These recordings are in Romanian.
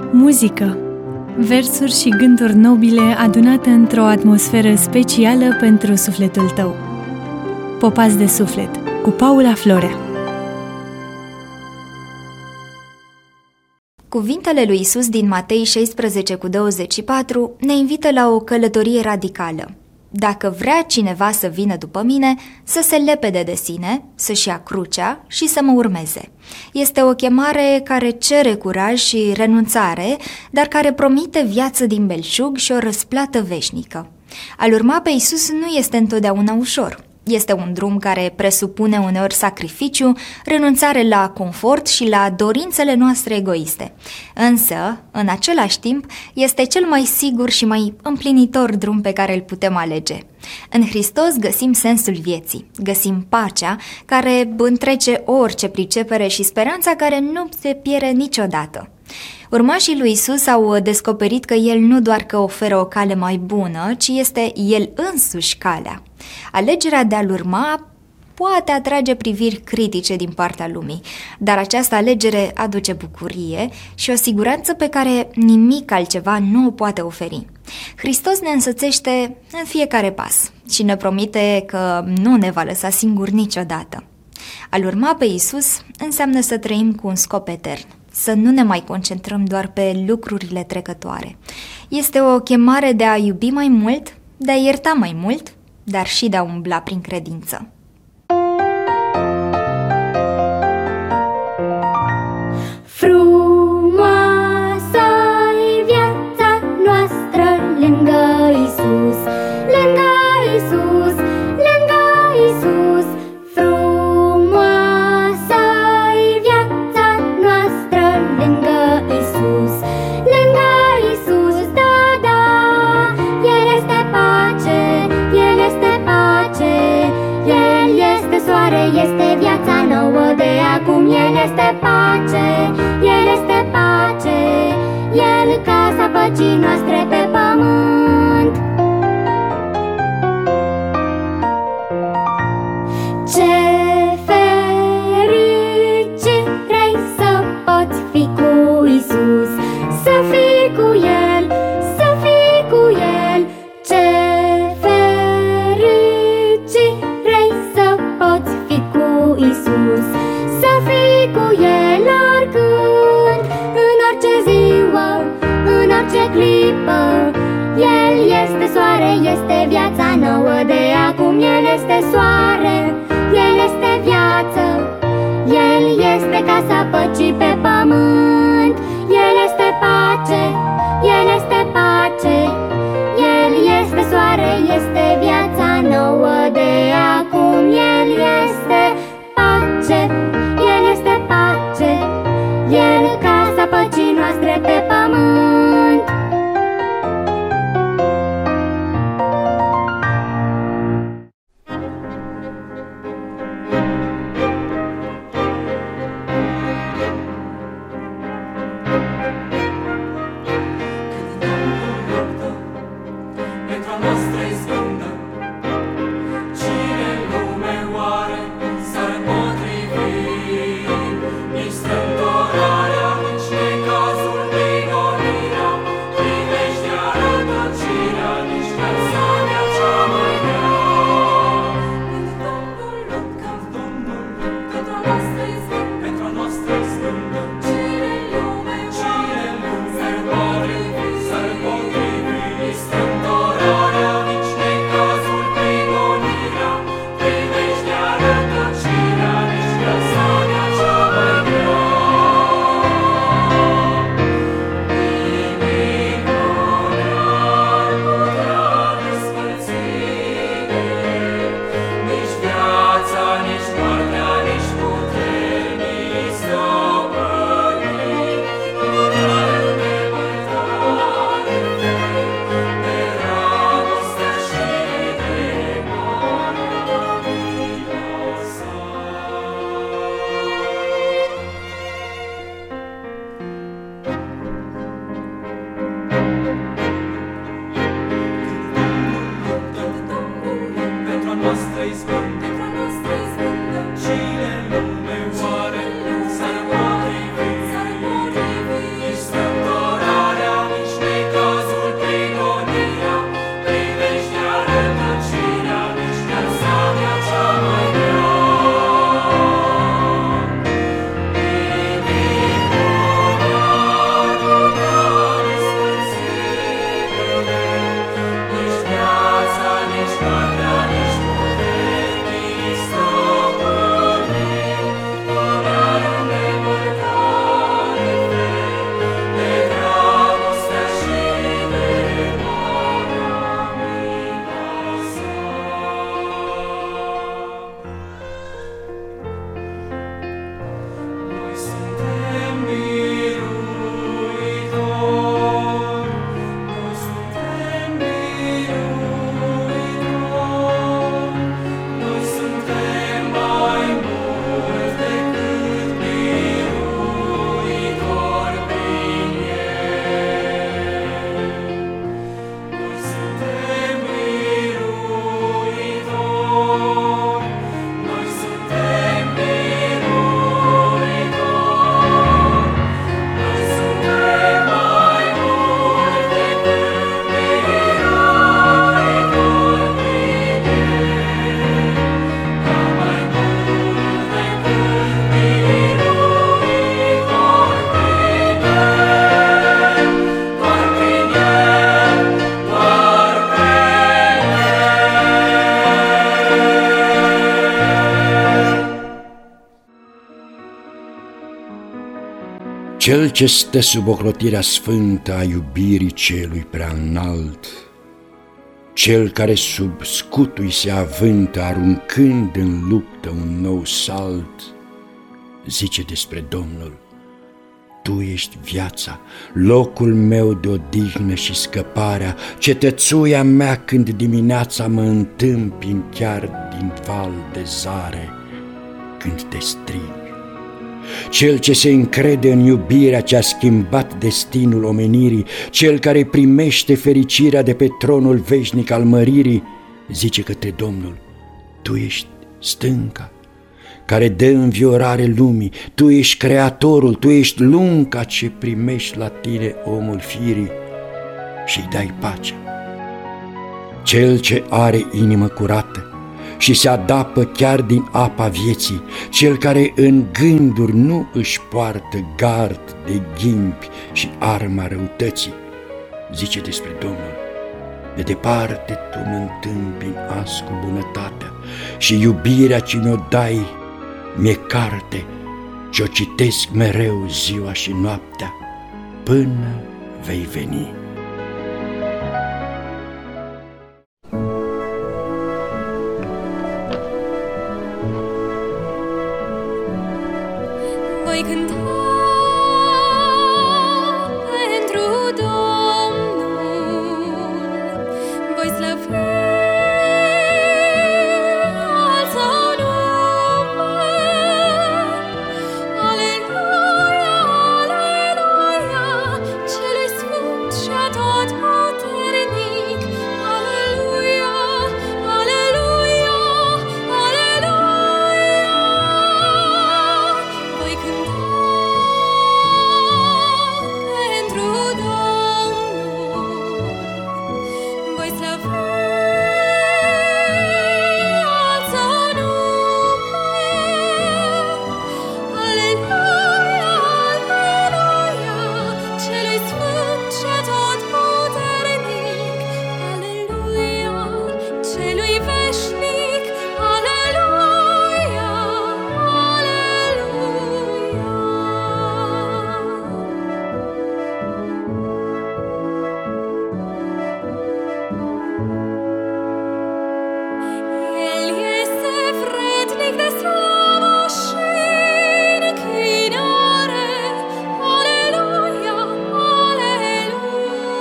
Muzică, versuri și gânduri nobile adunate într-o atmosferă specială pentru sufletul tău. Popați de suflet, cu Paula Florea. Cuvintele lui Iisus din Matei 16:24 ne invită la o călătorie radicală. Dacă vrea cineva să vină după mine, să se lepede de sine, să-și ia crucea și să mă urmeze. Este o chemare care cere curaj și renunțare, dar care promite viață din belșug și o răsplată veșnică. A-L urma pe Iisus nu este întotdeauna ușor. Este un drum care presupune uneori sacrificiu, renunțare la confort și la dorințele noastre egoiste. Însă, în același timp, este cel mai sigur și mai împlinitor drum pe care îl putem alege. În Hristos găsim sensul vieții, găsim pacea care întrece orice pricepere și speranța care nu se pierde niciodată. Urmașii lui Iisus au descoperit că El nu doar că oferă o cale mai bună, ci este El însuși calea. Alegerea de a-L urma poate atrage priviri critice din partea lumii, dar această alegere aduce bucurie și o siguranță pe care nimic altceva nu o poate oferi. Hristos ne însățește în fiecare pas și ne promite că nu ne va lăsa singuri niciodată. A-L urma pe Iisus înseamnă să trăim cu un scop etern, să nu ne mai concentrăm doar pe lucrurile trecătoare. Este o chemare de a iubi mai mult, de a ierta mai mult, dar și de a umbla prin credință. Frumoasă-i viața noastră lângă Iisus, lângă Iisus, lângă Iisus. Frumoasă-i viața noastră lângă Iisus, lângă Iisus, da, da. El este pace, El este pace, El este soare, este viața nouă de acum. El este pace, El este pace, El casa păcii noastre pe pământ. Ce fericire să poți fi cu Iisus, să fii cu El, să fii cu El. Ce fericire să poți fi cu Iisus, să fii cu El oricând, în orice ziua, în orice clipă. El este soare, este viața nouă de acum. El este soare, El este viață, El este casa păcii pe pământ. El este pace, El este pace, El este soare, este viața nouă de acum. El este pace, El este pace, El casa păcii noastre pe pământ. Cine lume Cel ce stă sub ocrotirea sfântă a iubirii celui prea înalt, cel care sub scutul se avântă, aruncând în luptă un nou salt, zice despre Domnul: Tu ești viața, locul meu de odihnă și scăparea, cetățuia mea când dimineața mă întâmpin chiar din val de zare, când te strig. Cel ce se încrede în iubirea ce a schimbat destinul omenirii, cel care primește fericirea de pe tronul veșnic al măririi, zice către Domnul: Tu ești stânca care dă înviorare lumii, Tu ești creatorul, Tu ești lunca ce primești la tine omul firii și-i dai pacea. Cel ce are inimă curată și se adapă chiar din apa vieții, cel care în gânduri nu își poartă gard de ghimpi și arma răutății, zice despre Domnul: De departe Tu mă întâmpini azi cu bunătatea și iubirea ce mi-o dai mi-e carte ce-o citesc mereu ziua și noaptea până vei veni. Voi cânta pentru Domnul, voi slăvi al Său nume. Aleluia, aleluia, Celui Sfânt și Atotputernic. Aleluia, aleluia, aleluia. Voi cânta pentru Domnul, voi slăvi al Său nume. Aleluia, aleluia, Celui Sfânt și Atotputernic. Aleluia, Celui veșnic. Aleluia, El este vrednic de slavă și închinare. Aleluia, aleluia.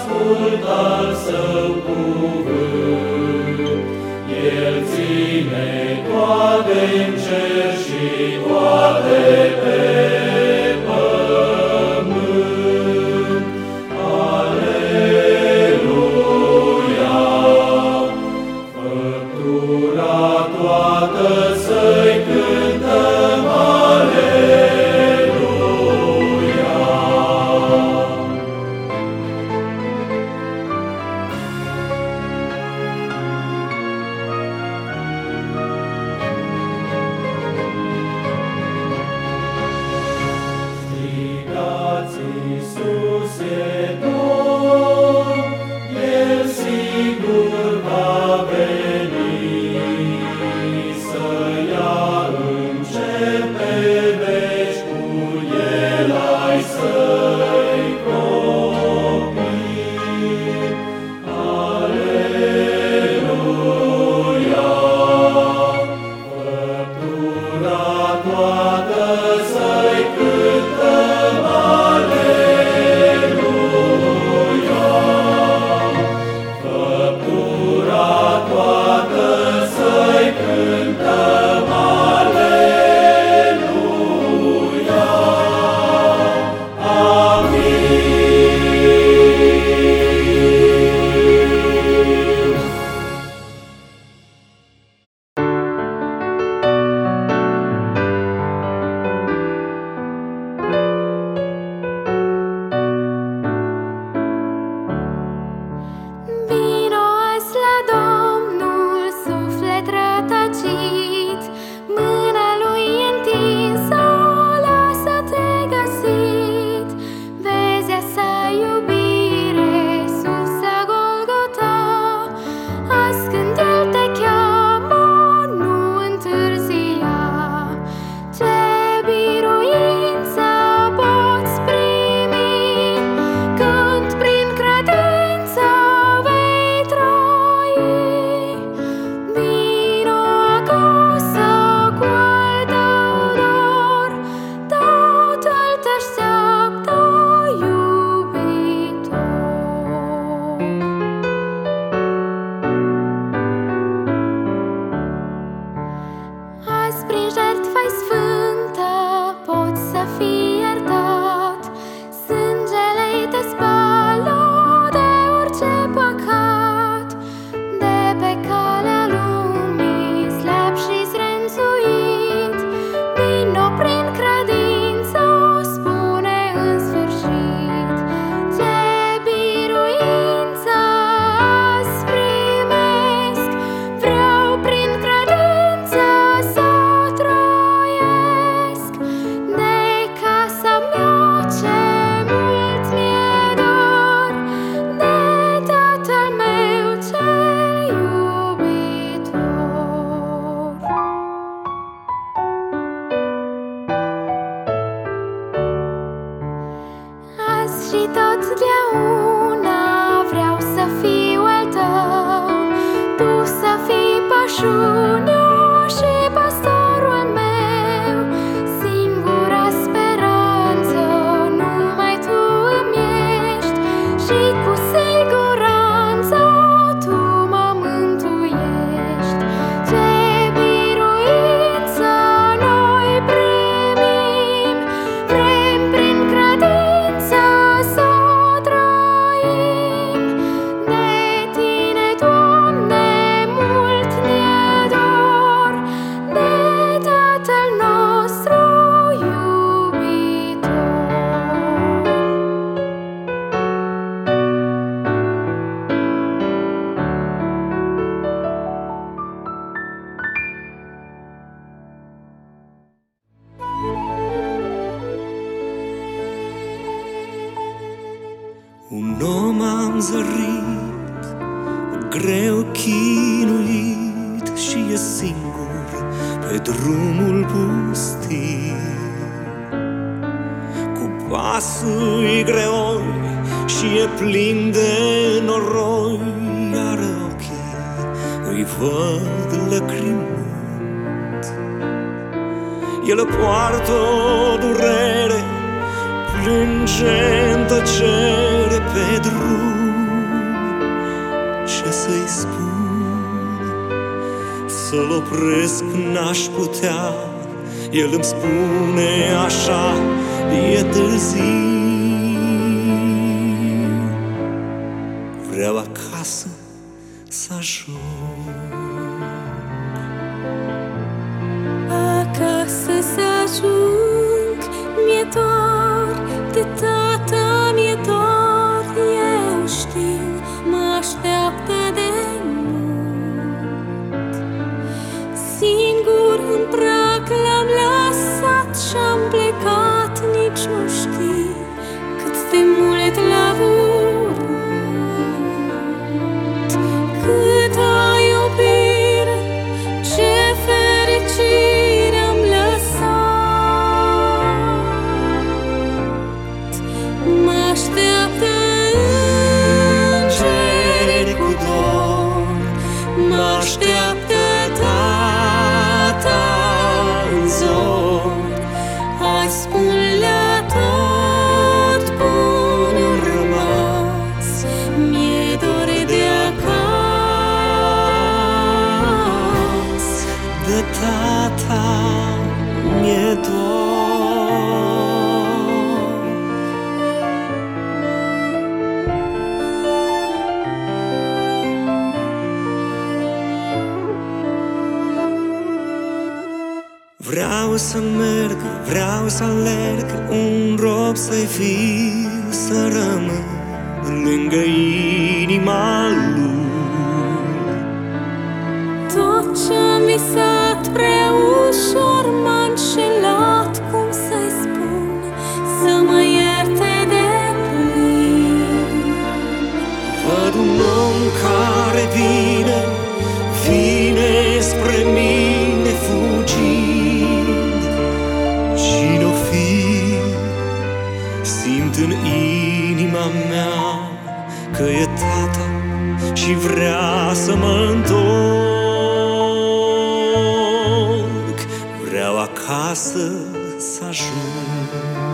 ascultă-l său cuvânt. El ține toate în cer și toate pe pământ. Aleluia! Făptura toată să-i cântăm, aleluia! Strigați, Iisus e Domn, El sigur va veni, să ia în cer pe veci cu El ai să-i copii. Aleluia! Făptura toată să-i cântăm, aleluia! Făptura toată să-i cântăm, aleluia! Amin. Vino azi la Domnul, suflet rătăcit, mâna lui întinsă, lasă-te găsit. Vezi a sa iubire sus la Golgota, azi când El te cheamă, nu întârzia. Ce biruință poți primi când prin credință vei trăi. Vino acasă cu al tău dor, Tatăl te-așteaptă iubitor. Azi prin jertfa-i sfântă poți să fii iertat. Sângele-i te spală de orice păcat. De pe calea lumii slab și zrențuit, vino prin credință, spune în sfârșit. Ce biruință azi primesc, vreau prin credință să trăiesc. De casa mea ce mult mi-e dor, de Tatăl meu cel iubitor. Azi și totdeauna vreau să fiu al tău, tu să fii pășunea și păstorul meu. Singura speranță numai tu îmi ești și cu siguranță tu mă mântuiești. Ce biruință noi primim, vrem prin credință să trăim. De tine, Doamne, mult ne-e dor, de Tatăl nostru iubitor. Un om am zărit, greu chinuit, și e singur pe drumul pustiu. Cu pasul greoi și e plin de noroi, iar ochii îi văd lăcrimând. El poartă o durere, plânge în tăcere pe drum. să-i spun, să-l opresc n-aș putea. El îmi spune așa, e târziu. Vreau acasă să ajung. Acasă să ajung, mi-e dor de tata, mi-e dor. Eu știu, mă așteaptă de mult. Singur în prag l-am lăsat și-am plecat, nici nu știi cât de mult l-a vrut. Câtă iubire, ce fericire am lăsat. Mă așteaptă îngeri cu dor, mă așteaptă tata în zor. Hai spun la tot bunul rămas, mi-e dor de acasă. De tata mi-e dor. Vreau să merg, vreau să alerg, un rob să-i fiu, să rămân lângă inima lui. Tot ce-am visat prea ușor m-a înșelat, cum să-i spun, să mă ierte de plin. Văd un om care vine, vine spre mine fugind. Cine-o fi, simt în inima mea că e tata și vrea să mă întorc. Vreau acasă să ajung.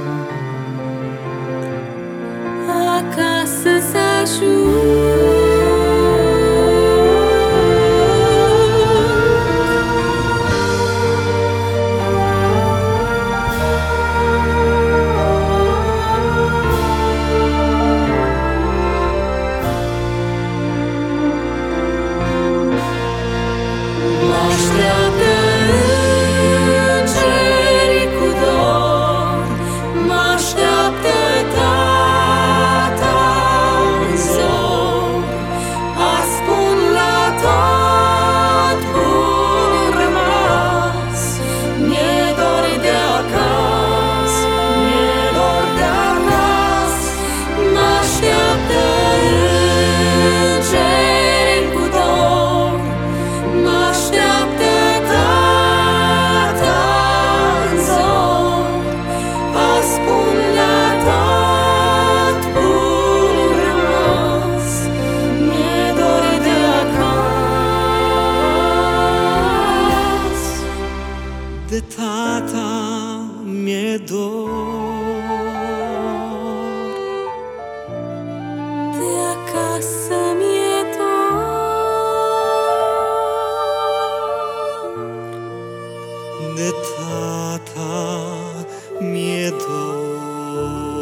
Acasă să ajung. Mă așteaptă îngeri cu dor, mă așteaptă tata în zor. Azi spun la tot bunul rămas, mi-e dor de acasă, mi-e dor de acasă. Mă așteaptă îngeri cu dor, mă așteaptă tata în zor. Azi spun la tot bunul rămas, mi-e dor de acasă. De tata mi-e dor. De acasă mi-e dor. De tata mi-e dor.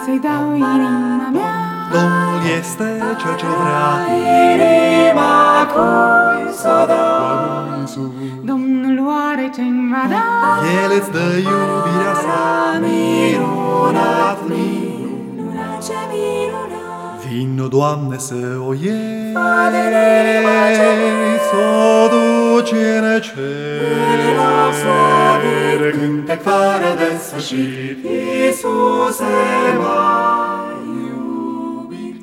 să-i dau inima mea. Domnul este cel ce vrea. Inima cui să dau. Domnul oare ce-mi va da? El îți dă iubirea sa. Minunat, Ce minunat. Vino, Doamne, să o iei, minunat. să o duci în cer. slăvire, cântec fără de sfârșit, Iisuse m-ai iubit.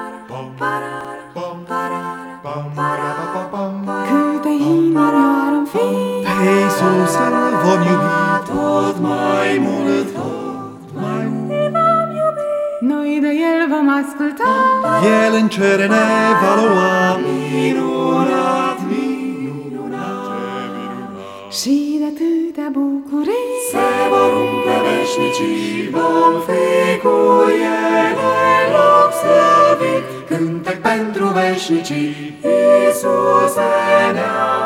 Câte inimi ar-mi fi, Pe Iisus îl vom iubi. Tot mai mult, tot mai mult. noi de el vom asculta. El în cer ne va lua. Minunat, minunat, ce minunat. Și de atâtea bucurii Se vor umple veșnicii, vom fi cu ele loc slăvit. Cântec pentru veșnicii, Iisuse ne-a